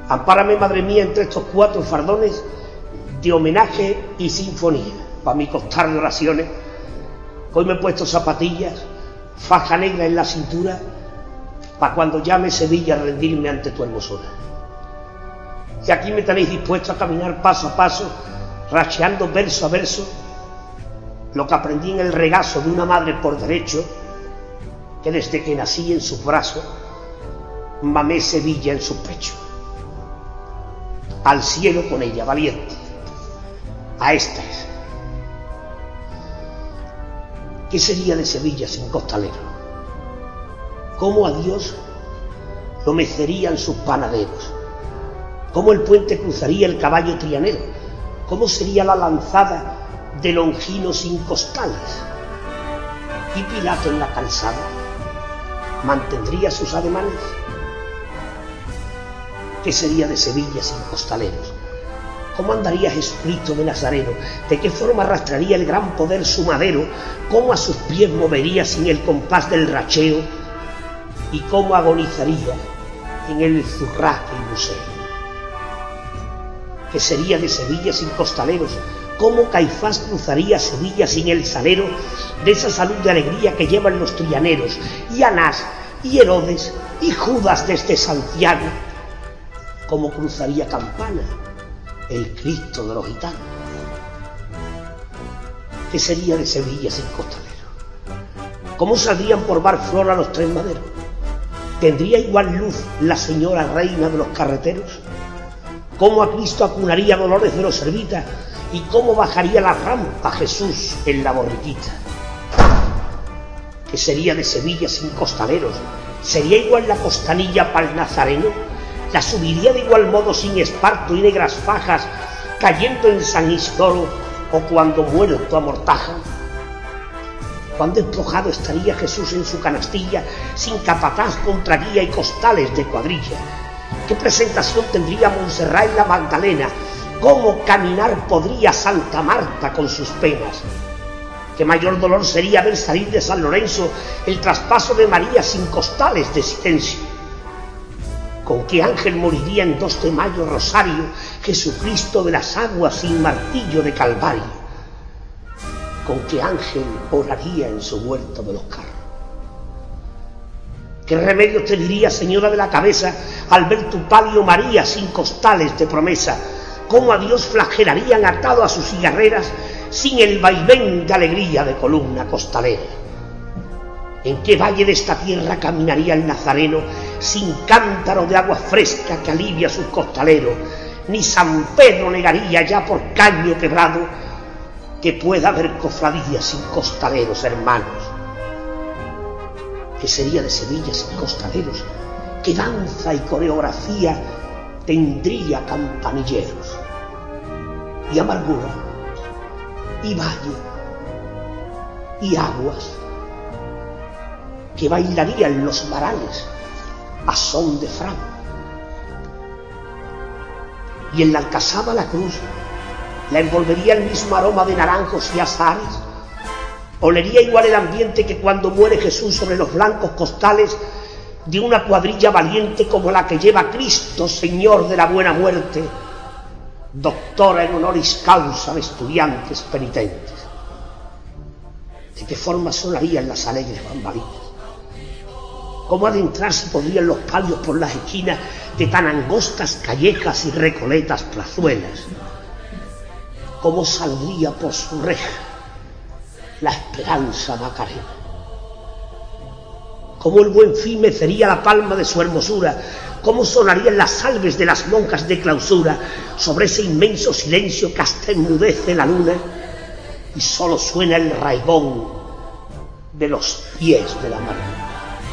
Ampárame, madre mía, entre estos 4 fardones de homenaje y sinfonía, para mi costal de oraciones. Hoy me he puesto zapatillas, faja negra en la cintura, para cuando llame Sevilla a rendirme ante tu hermosura. Y aquí me tenéis dispuesto a caminar paso a paso, racheando verso a verso, lo que aprendí en el regazo de una madre por derecho, que desde que nací en sus brazos, mamé Sevilla en sus pechos. Al cielo con ella, valiente, a esta es. ¿Qué sería de Sevilla sin costalero? ¿Cómo a Dios lo mecerían sus panaderos? ¿Cómo el puente cruzaría el caballo trianero? ¿Cómo sería la lanzada de Longino sin costales? ¿Y Pilato en la calzada mantendría sus ademanes? ¿Qué sería de Sevilla sin costaleros? ¿Cómo andaría Jesucristo de Nazareno? ¿De qué forma arrastraría el gran poder su madero? ¿Cómo a sus pies movería sin el compás del racheo? ¿Y cómo agonizaría en el zurraque y museo? ¿Qué sería de Sevilla sin costaleros? ¿Cómo Caifás cruzaría Sevilla sin el salero de esa salud de alegría que llevan los trianeros? Y Anás, y Herodes, y Judas desde Santiago. ¿Cómo cruzaría Campana, el Cristo de los gitanos? ¿Qué sería de Sevilla sin costalero? ¿Cómo saldrían por Barflora los 3 maderos? ¿Tendría igual luz la señora reina de los carreteros? ¿Cómo a Cristo acunaría Dolores de los Servitas? ¿Y cómo bajaría la rampa Jesús en la borriquita? ¿Qué sería de Sevilla sin costaleros? ¿Sería igual la costanilla pa'l nazareno? ¿La subiría de igual modo sin esparto y negras fajas, cayendo en San Isidoro o cuando muerto amortaja? ¿Cuán despojado estaría Jesús en su canastilla, sin capataz, contraguía y costales de cuadrilla? ¿Qué presentación tendría Montserrat en la Magdalena? ¿Cómo caminar podría Santa Marta con sus penas? ¿Qué mayor dolor sería ver salir de San Lorenzo el traspaso de María sin costales de silencio? ¿Con qué ángel moriría en 2 de mayo Rosario Jesucristo de las aguas sin martillo de Calvario? ¿Con qué ángel oraría en su huerto de los carros? ¿Qué remedio te diría, señora de la cabeza, al ver tu palio María sin costales de promesa? ¿Cómo a Dios flagelarían atado a sus cigarreras sin el vaivén de alegría de columna costalera? ¿En qué valle de esta tierra caminaría el nazareno sin cántaro de agua fresca que alivia sus costaleros? Ni San Pedro negaría ya por caño quebrado que pueda haber cofradías sin costaleros, hermanos. ¿Qué sería de Sevilla sin costaleros? ¿Qué danza y coreografía tendría campanilleros? Y amargura, y valle, y aguas, que bailarían los varales a son de Fran. Y en la alcazaba la cruz la envolvería el mismo aroma de naranjos y azahares. Olería igual el ambiente que cuando muere Jesús sobre los blancos costales de una cuadrilla valiente como la que lleva Cristo, Señor de la buena muerte, doctora en honoris causa de estudiantes penitentes. ¿De qué forma sonarían las alegres bambalinas? ¿Cómo adentrarse podrían los palios por las esquinas de tan angostas callejas y recoletas plazuelas? ¿Cómo saldría por su reja la esperanza Macarena? ¿Cómo el buen fin mecería la palma de su hermosura? ¿Cómo sonarían las salves de las monjas de clausura sobre ese inmenso silencio que hasta enmudece la luna y solo suena el raigón de los pies de la mano?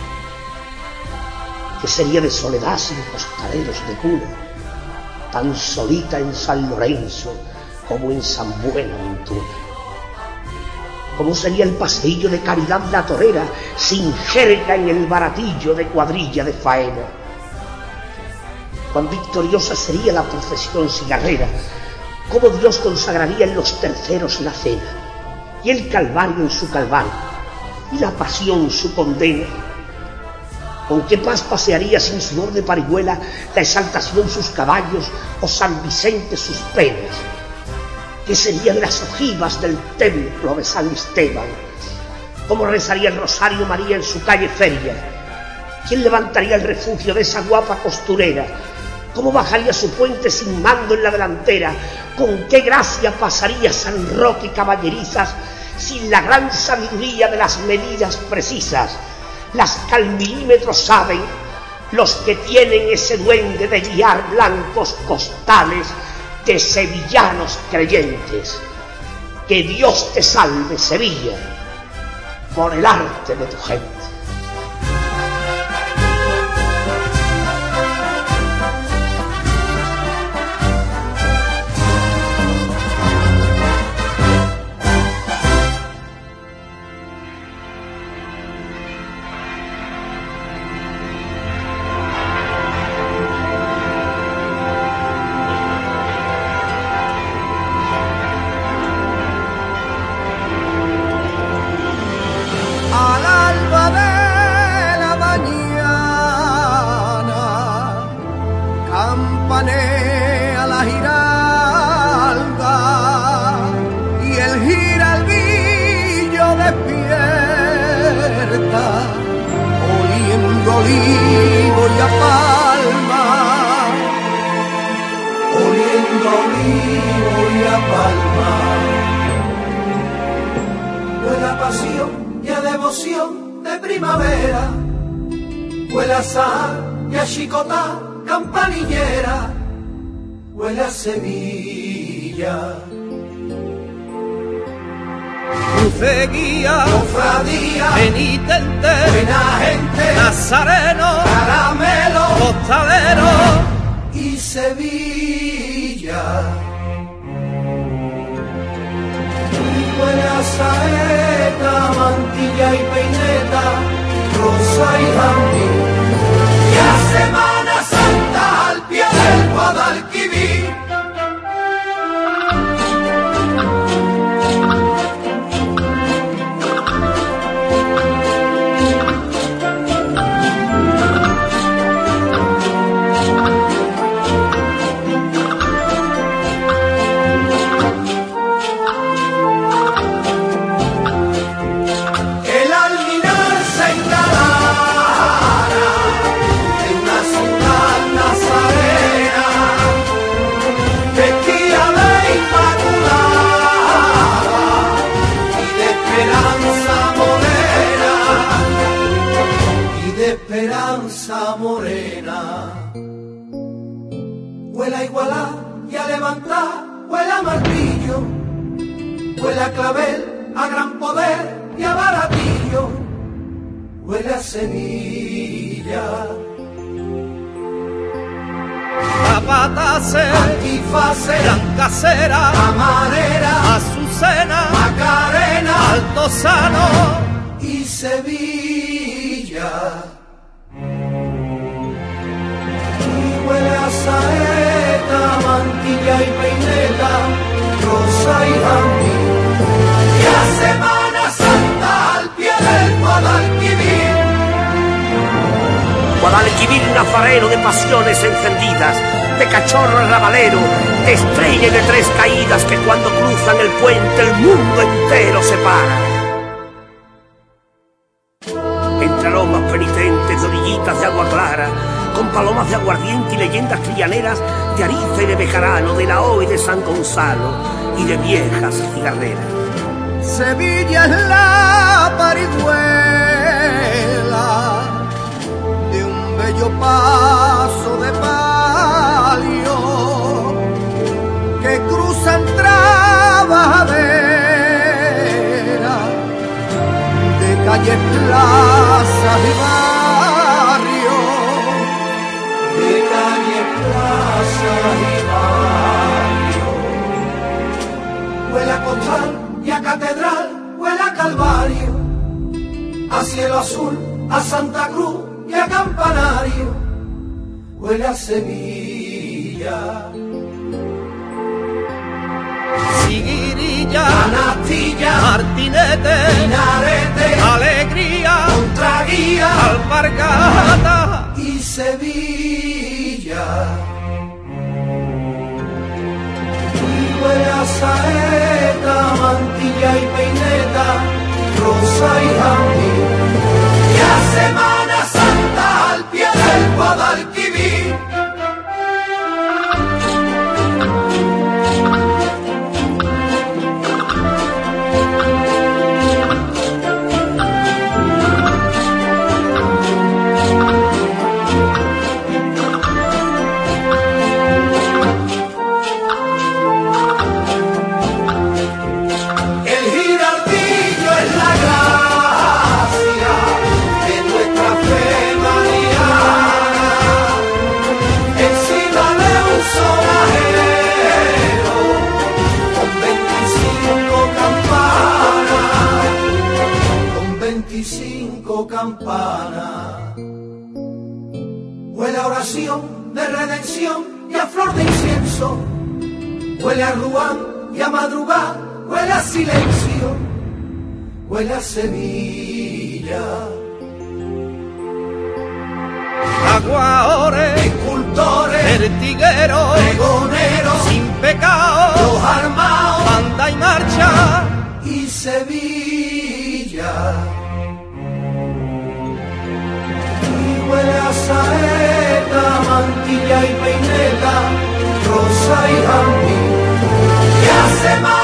¿Qué sería de soledad sin costaleros de cuna, tan solita en San Lorenzo como en San Buenaventura? ¿Cómo sería el paseillo de Caridad la torera sin jerga en el baratillo de cuadrilla de faena? Cuán victoriosa sería la procesión cigarrera, cómo Dios consagraría en los terceros la cena, y el Calvario en su calvario, y la pasión su condena. ¿Con qué paz pasearía sin sudor de parihuela la exaltación sus caballos o San Vicente sus penas? ¿Qué sería de las ojivas del templo de San Esteban? ¿Cómo rezaría el Rosario María en su calle Feria? ¿Quién levantaría el refugio de esa guapa costurera? ¿Cómo bajaría su puente sin mando en la delantera? ¿Con qué gracia pasaría San Roque Caballerizas sin la gran sabiduría de las medidas precisas? Las que al milímetro saben los que tienen ese duende de guiar blancos costales de sevillanos creyentes. Que Dios te salve, Sevilla, por el arte de tu gente. Sevilla, cruceguía, cofradía, penitente, buena gente, nazareno, caramelo, costalero y Sevilla. Huele a saeta, mantilla y peineta, rosa y jardín, y a Semana Santa al pie del Guadalquivir. Morena, huele a igualar y a levantar, huele a martillo, huele a clavel, a gran poder y a baratillo, huele a Sevilla. Capatace, antifase, blancacera, camarera, azucena, macarena, altozano y Sevilla. Huele a saeta, mantilla y peineta, rosa y jardín, y a Semana Santa al pie del Guadalquivir. Guadalquivir nazareno de pasiones encendidas, de cachorro arrabalero, de estrella de tres caídas que cuando cruzan el puente el mundo entero se para. Entre aromas penitentes de orillitas de agua clara, con palomas de aguardiente y leyendas trillaneras de Ariza y de Bejarano, de la O y de San Gonzalo y de viejas cigarreras. Sevilla es la parihuela de un bello paso de palio que cruzan trabajaderas de calles, plazas y barrios. De calle, plaza y barrio, huele a Costal y a Catedral, huele a Calvario, a cielo azul, a Santa Cruz y a Campanario, huele a Sevilla. Siguirilla, Canastilla, Martinete, Minarete, Alegría, Contraguía, Alpargata, pasión, de redención y a flor de incienso. Huele a Ruán y a madrugada, huele a silencio, huele a Sevilla. Aguadores, Escultores, pertigueros, pregoneros, sin pecado, los armados, banda y marcha. y Sevilla. Y huele a saeta, mantilla y peineta, rosa y jardín, y hace más